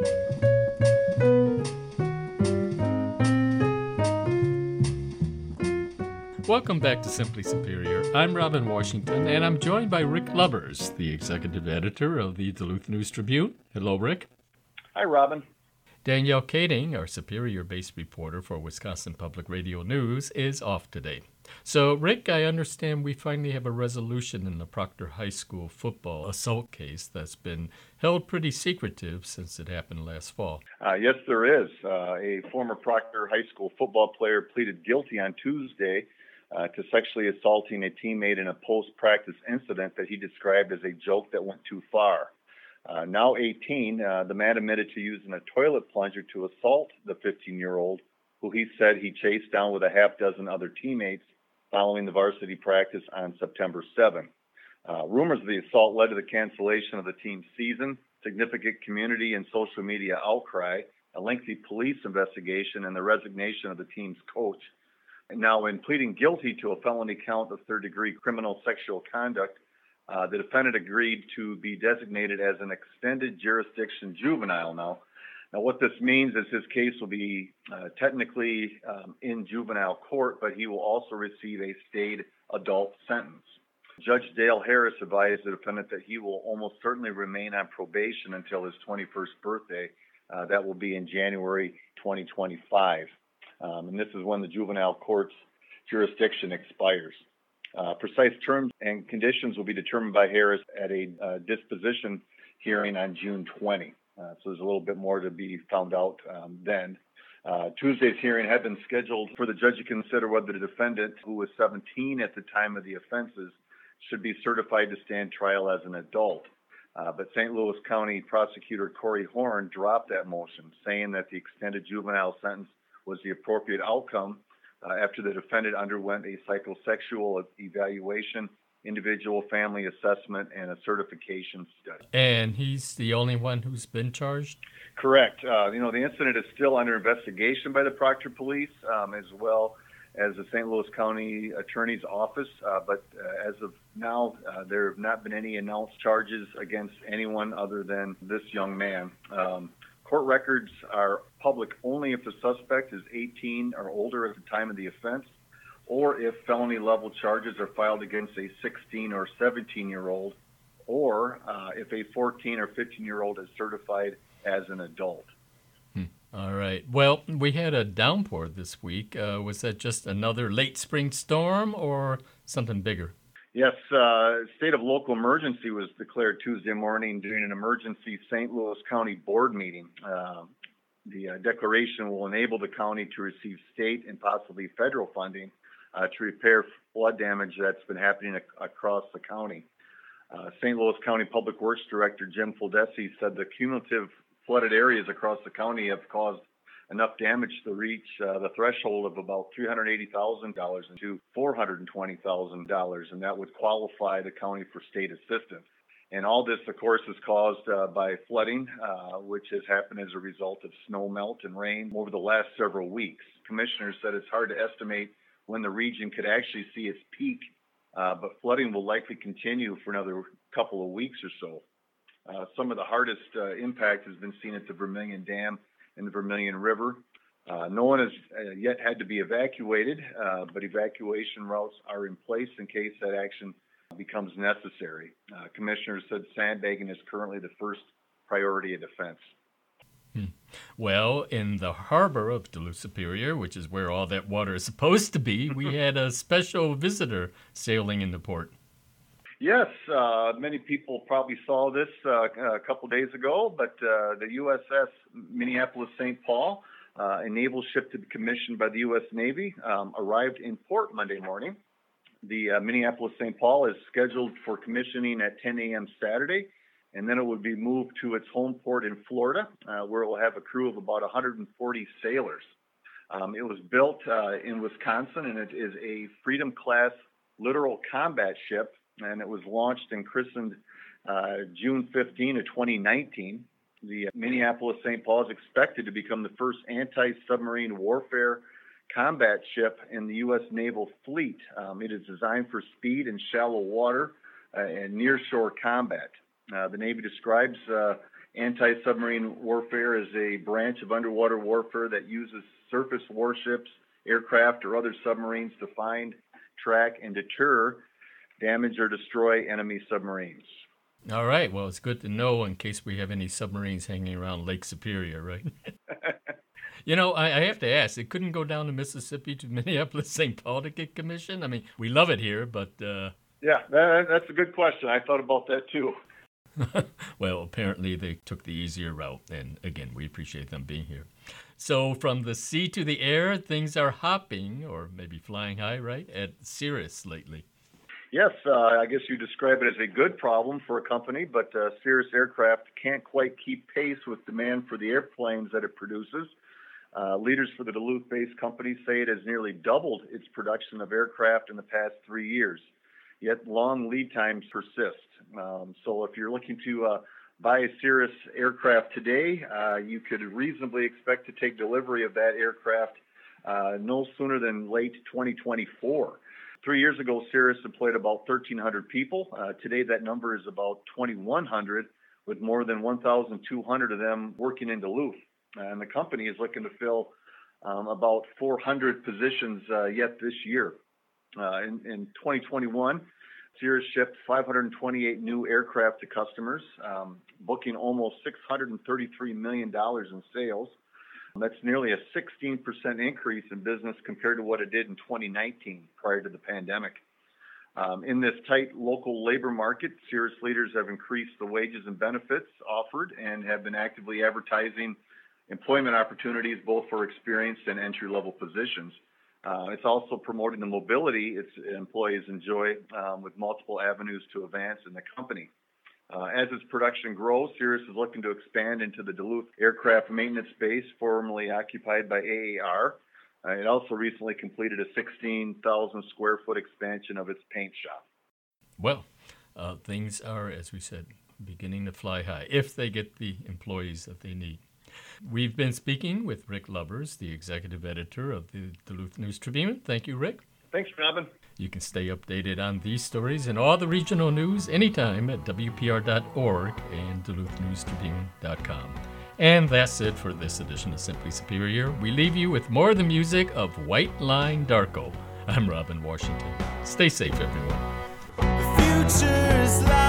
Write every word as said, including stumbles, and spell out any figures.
Welcome back to Simply Superior. I'm Robin Washington, and I'm joined by Rick Lubbers, the executive editor of the Duluth News Tribune. Hello, Rick. Hi, Robin. Danielle Kading, our Superior-based reporter for Wisconsin Public Radio News, is off today. So, Rick, I understand we finally have a resolution in the Proctor High School football assault case that's been held pretty secretive since it happened last fall. Uh, yes, there is. Uh, a former Proctor High School football player pleaded guilty on Tuesday uh, to sexually assaulting a teammate in a post-practice incident that he described as a joke that went too far. Uh, now eighteen, uh, the man admitted to using a toilet plunger to assault the fifteen-year-old, who he said he chased down with a half dozen other teammates following the varsity practice on September seventh. Uh, rumors of the assault led to the cancellation of the team's season, significant community and social media outcry, a lengthy police investigation, and the resignation of the team's coach. And now, in pleading guilty to a felony count of third-degree criminal sexual conduct, Uh, the defendant agreed to be designated as an extended jurisdiction juvenile now. Now, what this means is his case will be uh, technically um, in juvenile court, but he will also receive a stayed adult sentence. Judge Dale Harris advised the defendant that he will almost certainly remain on probation until his twenty-first birthday. Uh, that will be in January twenty twenty-five. Um, and this is when the juvenile court's jurisdiction expires. Uh, precise terms and conditions will be determined by Harris at a uh, disposition hearing on June twentieth. Uh, so there's a little bit more to be found out um, then. Uh, Tuesday's hearing had been scheduled for the judge to consider whether the defendant, who was seventeen at the time of the offenses, should be certified to stand trial as an adult. Uh, but Saint Louis County Prosecutor Corey Horn dropped that motion, saying that the extended juvenile sentence was the appropriate outcome Uh, after the defendant underwent a psychosexual evaluation, individual family assessment, and a certification study. And he's the only one who's been charged? Correct. Uh, you know, the incident is still under investigation by the Proctor Police, um, as well as the Saint Louis County Attorney's Office. Uh, but uh, as of now, uh, there have not been any announced charges against anyone other than this young man. Um, Court records are public only if the suspect is eighteen or older at the time of the offense, or if felony level charges are filed against a sixteen or seventeen-year-old, or uh, if a fourteen or fifteen-year-old is certified as an adult. Hmm. All right. Well, we had a downpour this week. Uh, was that just another late spring storm or something bigger? Yes, uh, state of local emergency was declared Tuesday morning during an emergency Saint Louis County board meeting. Uh, the uh, declaration will enable the county to receive state and possibly federal funding uh, to repair flood damage that's been happening ac- across the county. Uh, Saint Louis County Public Works Director Jim Fuldesi said the cumulative flooded areas across the county have caused enough damage to reach uh, the threshold of about three hundred eighty thousand dollars to four hundred twenty thousand dollars, and that would qualify the county for state assistance. And all this, of course, is caused uh, by flooding, uh, which has happened as a result of snow melt and rain over the last several weeks. Commissioners said it's hard to estimate when the region could actually see its peak, uh, but flooding will likely continue for another couple of weeks or so. Uh, some of the hardest uh, impact has been seen at the Vermilion Dam in the Vermilion River. Uh, no one has uh, yet had to be evacuated, uh, but evacuation routes are in place in case that action becomes necessary. Uh, commissioners said sandbagging is currently the first priority of defense. Hmm. Well, in the harbor of Duluth Superior, which is where all that water is supposed to be, we had a special visitor sailing into port. Yes, uh, many people probably saw this uh, a couple days ago, but uh, the U S S Minneapolis Saint Paul, uh, a naval ship to be commissioned by the U S Navy, um, arrived in port Monday morning. The uh, Minneapolis Saint Paul is scheduled for commissioning at ten a.m. Saturday, and then it would be moved to its home port in Florida, uh, where it will have a crew of about one hundred forty sailors. Um, it was built uh, in Wisconsin, and it is a Freedom-class littoral combat ship, and it was launched and christened uh, June fifteenth of twenty nineteen. The Minneapolis Saint Paul is expected to become the first anti-submarine warfare combat ship in the U S naval fleet. Um, it is designed for speed in shallow water uh, and near-shore combat. Uh, the Navy describes uh, Anti-submarine warfare is a branch of underwater warfare that uses surface warships, aircraft, or other submarines to find, track, and deter, damage, or destroy enemy submarines. All right. Well, it's good to know in case we have any submarines hanging around Lake Superior, right? You know, I, I have to ask, it couldn't go down to Mississippi to Minneapolis, Saint Paul to get commissioned? I mean, we love it here, but... Uh... Yeah, that, that's a good question. I thought about that too. Well, apparently they took the easier route, and again, we appreciate them being here. So from the sea to the air, things are hopping, or maybe flying high, right, at Cirrus lately. Yes, uh, I guess you describe it as a good problem for a company, but uh, Cirrus Aircraft can't quite keep pace with demand for the airplanes that it produces. Uh, leaders for the Duluth-based company say it has nearly doubled its production of aircraft in the past three years, yet long lead times persist. Um, so if you're looking to uh, buy a Cirrus aircraft today, uh, you could reasonably expect to take delivery of that aircraft uh, no sooner than late twenty twenty-four. Three years ago, Cirrus employed about thirteen hundred people. Uh, today, that number is about twenty-one hundred, with more than one thousand two hundred of them working in Duluth. And the company is looking to fill um, about four hundred positions uh, yet this year. Uh, in, in twenty twenty-one, Cirrus shipped five hundred twenty-eight new aircraft to customers, um, booking almost six hundred thirty-three million dollars in sales. That's nearly a sixteen percent increase in business compared to what it did in twenty nineteen, prior to the pandemic. Um, in this tight local labor market, Cirrus leaders have increased the wages and benefits offered and have been actively advertising employment opportunities both for experienced and entry-level positions. Uh, it's also promoting the mobility its employees enjoy um, with multiple avenues to advance in the company. Uh, as its production grows, Cirrus is looking to expand into the Duluth aircraft maintenance base formerly occupied by A A R. Uh, it also recently completed a sixteen thousand square foot expansion of its paint shop. Well, uh, things are, as we said, beginning to fly high if they get the employees that they need. We've been speaking with Rick Lubbers, the executive editor of the Duluth News Tribune. Thank you, Rick. Thanks, Robin. You can stay updated on these stories and all the regional news anytime at W P R dot org and Duluth News Tribune dot com. And that's it for this edition of Simply Superior. We leave you with more of the music of White Line Darko. I'm Robin Washington. Stay safe, everyone. The future is light.